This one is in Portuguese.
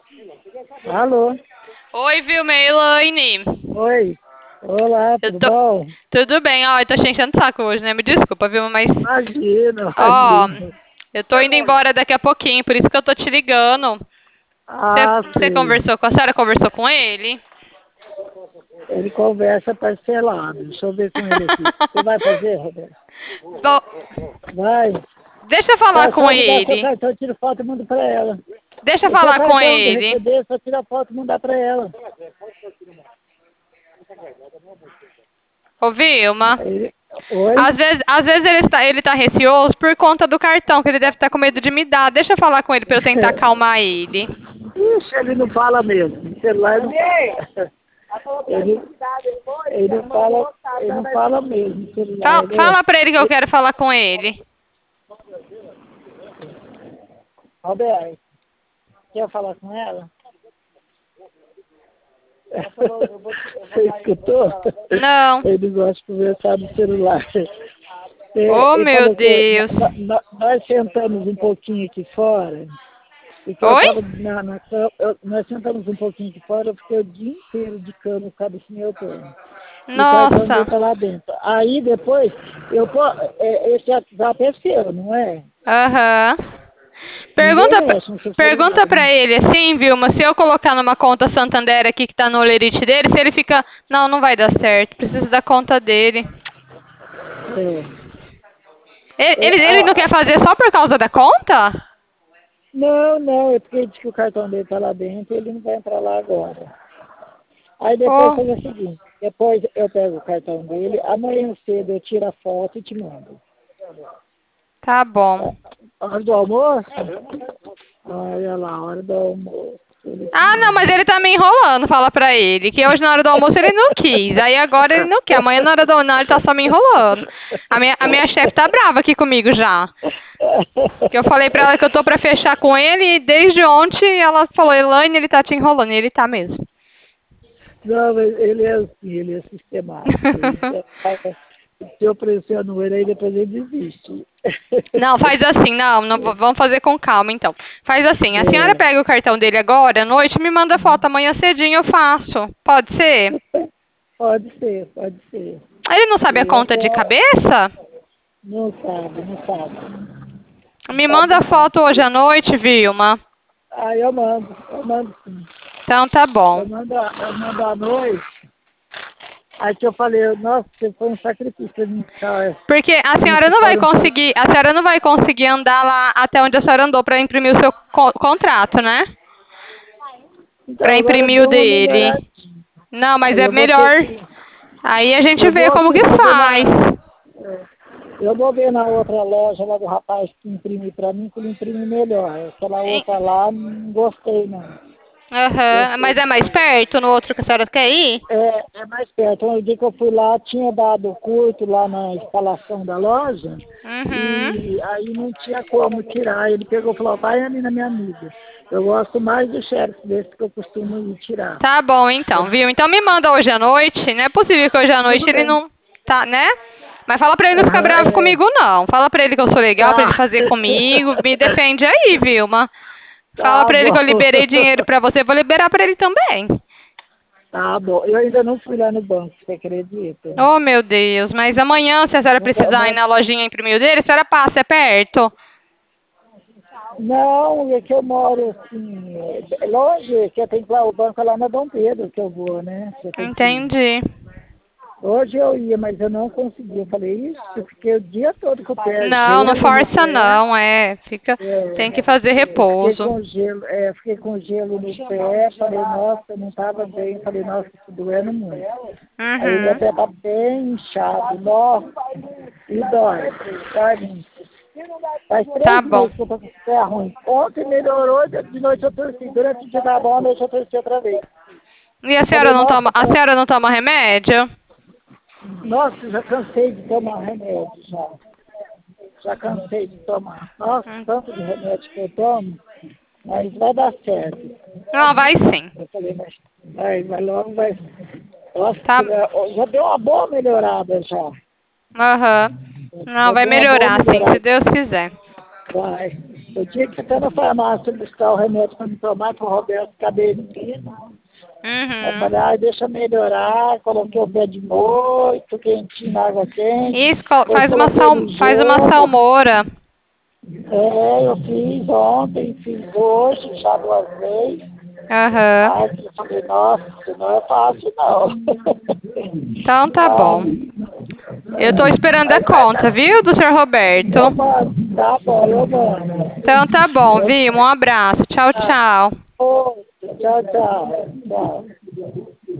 Alô? Oi, Vilma, é Elaine. Oi. Olá, Eu tudo tô... bom? Tudo bem? Ó, eu tô te enchendo o saco hoje, né? Me desculpa, Vilma, mas... Imagina, Ó, imagina. eu tô indo embora daqui a pouquinho, por isso que eu tô te ligando. Ah, Você sim. conversou com a senhora? Conversou com ele? Ele conversa parcelado. Deixa eu ver com ele aqui. Você vai fazer, Roberto? Bom, Vai. deixa eu falar Tá, com só me dá seu ele. cartão, tira foto e manda pra ela. Deixa eu O seu falar com cartão de ele. receber, só tira foto e mandar pra ela. Ô, Vilma, Aí, oi? às vezes ele tá receoso por conta do cartão, que ele deve estar com medo de me dar. Deixa eu falar com ele pra eu tentar acalmar ele. Ixi, ele não fala mesmo. O celular não fala. Ele, ele não fala mesmo. O celular, Fala pra ele que eu quero falar com ele. Roberto, quer falar com ela? Você escutou? Não. Ele gosta de conversar no celular. Oh, Ele meu falou que Deus. nós sentamos um pouquinho aqui fora, e que eu Oi? estava na cama, nós sentamos um pouquinho aqui fora, eu fiquei o dia inteiro de cama por causa desse meu plano. E o cartão dele Nossa. tá lá dentro. Aí depois, esse WhatsApp é seu, não é? Aham. Ninguém Pergunta, mexe no seu pergunta celular, pra né? ele assim, Vilma, se eu colocar numa conta Santander aqui que tá no Olerite dele, se ele fica. Não, não vai dar certo. Preciso da conta dele. É. Ele não quer fazer só por causa da conta? Não, não, é porque ele disse que o cartão dele está lá dentro e ele não vai entrar lá agora. Aí depois Oh, fazer o seguinte, depois eu pego o cartão dele, amanhã cedo eu tiro a foto e te mando. tá bom. Tá? Hora do almoço? Olha lá, hora do almoço. Ele te Ah, não, mas manda. ele tá me enrolando, fala pra ele. Que hoje na hora do almoço ele não quis. Aí agora ele não quer. Amanhã na hora do almoço ele tá só me enrolando. A minha chefe tá brava aqui comigo já. Que eu falei pra ela que eu tô pra fechar com ele e desde ontem ela falou, Elaine, ele tá te enrolando. E ele tá mesmo. Não, mas ele é assim, ele é sistemático. Se eu pressiono ele, aí depois ele desiste. Não, faz assim, não, vamos fazer com calma então. Faz assim, a senhora É, pega o cartão dele agora à noite e me manda foto. Amanhã cedinho eu faço. Pode ser? pode ser, pode ser. Ele não sabe a Eu conta de tô, cabeça? não sabe, não sabe. Não Me sabe manda não. foto hoje à noite, Vilma. Aí eu mando sim. Então tá bom. Eu mando à noite. Aí que eu falei, nossa, você foi um sacrifício pra mim ficar, Porque a me senhora não vai ficar um pouco. conseguir, a senhora não vai conseguir andar lá até onde a senhora andou para imprimir o seu contrato, né? Para Então agora imprimir o deu uma dele. melhoradinha. Não, mas Aí é eu vou ter melhor. que. Aí a gente Eu vê vou como aqui, que vou ver faz. na. Eu vou ver na outra loja lá do rapaz que imprime pra mim, que ele imprime melhor. Aquela outra lá, não gostei não. Eu, Aham, mas é mais perto no outro que a senhora quer ir? é mais perto. Um dia que eu fui lá, tinha dado curto lá na instalação da loja Uhum. e aí não tinha como tirar. Ele pegou e falou, vai ali na minha amiga. Eu gosto mais do xerox desse que eu costumo ir tirar. Tá bom Eu, então, viu? Então me manda hoje à noite. Não é possível que hoje à noite tudo ele bem. não tá, né? Mas fala pra ele não ficar Aham, bravo comigo, não. Fala pra ele que eu sou legal, pra ele tá. fazer comigo. Me defende aí, Vilma. Fala Tá pra ele que bom. eu liberei dinheiro pra você, vou liberar pra ele também. Tá bom. Eu ainda não fui lá no banco, você acredita? Oh, meu Deus. Mas amanhã, se a senhora precisar ir Mas, na lojinha imprimir o dele, a senhora passa, é perto. não, é que eu moro assim, longe, que eu tenho que ir lá, o banco é lá na Dom Pedro que eu vou, né? Que eu tenho que ir. Entendi. Hoje eu ia, mas eu não consegui. Eu falei, isso, eu fiquei o dia todo com o pé, Não, não gelo no força pé. não, é. Tem que É, fazer eu fiquei repouso. com gelo, fiquei com gelo no pé, falei, nossa, eu não estava bem, falei, nossa, isso doendo muito. Aí meu Uhum. pé tá bem inchado, nossa, e dói muito. Faz Tá 3 meses bom. que eu tô com esse pé ruim. Ontem melhorou, de noite eu torci, durante o dia tá bom, à noite eu torci outra vez. E a senhora Falei, não toma, nossa, a senhora não toma remédio? nossa, já cansei de tomar remédio, já. Já cansei de tomar. Nossa, Hum. tanto de remédio que eu tomo, mas vai dar certo. Não, vai sim. Eu falei, mas vai logo, vai. Nossa, Tá. já deu uma boa melhorada já. Aham. Não, Já vai deu uma boa melhorar sim, se melhorada. Deus quiser. Vai. Eu tinha que ir até na farmácia buscar o remédio para me tomar para o Roberto Caberino. Eu falei, deixa melhorar, coloquei o pé de moito, quentinho na água quente. Isso, faz uma salmoura. Eu fiz ontem, fiz hoje, já 2 vezes. Eu falei, nossa, não é fácil não. Então tá bom. Eu tô esperando a conta, viu, do Sr. Roberto? Tá bom, eu mando. Então tá bom, viu? Um abraço. Tchau, tchau. Tchau, tchau.